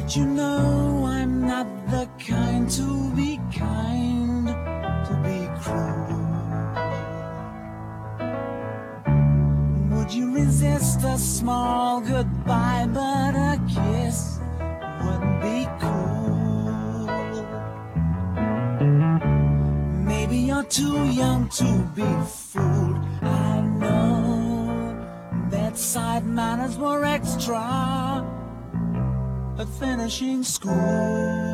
But you know I'm not the kind to be kind, to be cruel. Would you resist a small goodbye, but a kiss wouldn't be cool? Maybe you're too young to be fooled. I know bedside manners were extra at finishing school.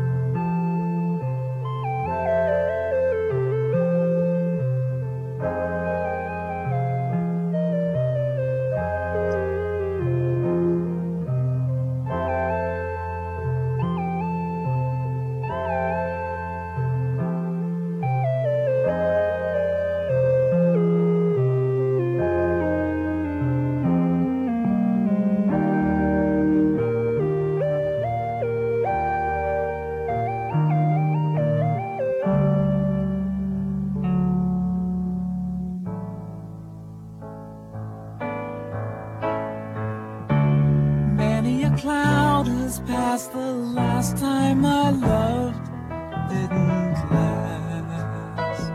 Cloud has passed, the last time I loved didn't last.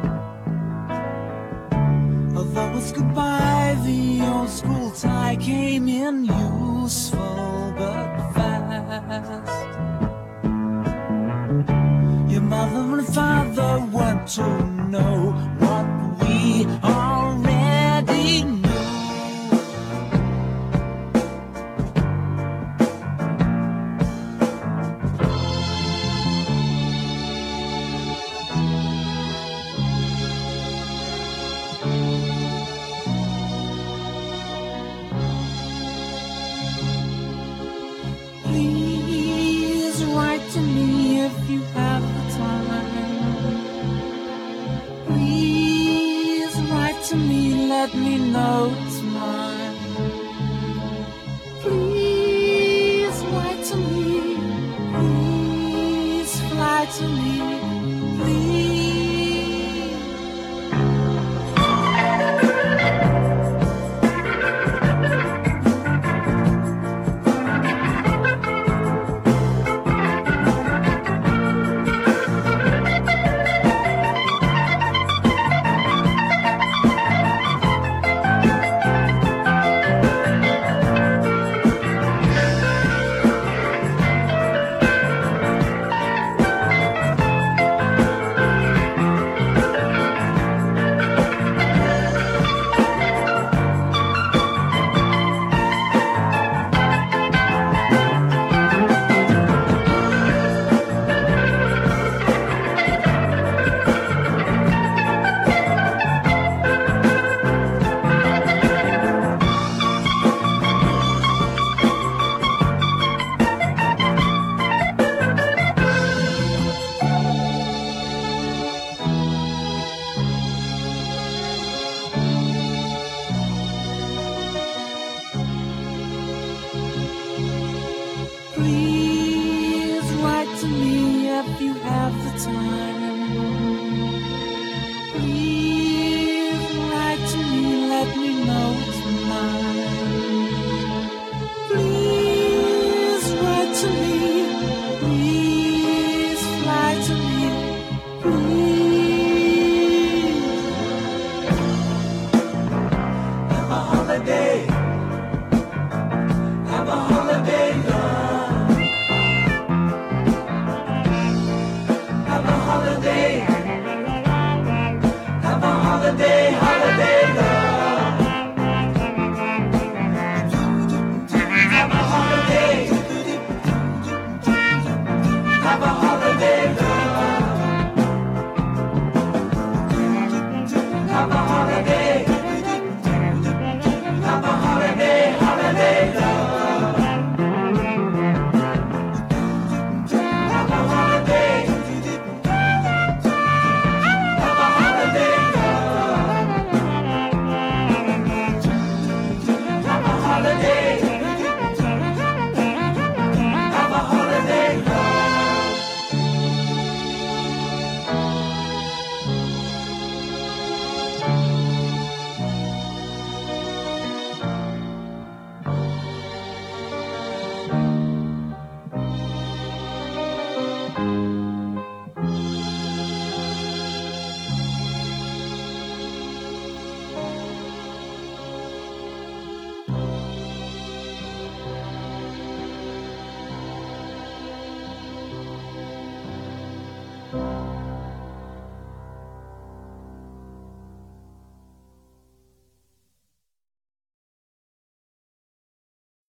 Although it's goodbye, the old school tie came in useful but fast. Your mother and father want to know what we already knew. Please write to me if you have the time. Please write to me, let me know it's mine. Please write to me, please fly to me, please. Please write to me if you have the time. Please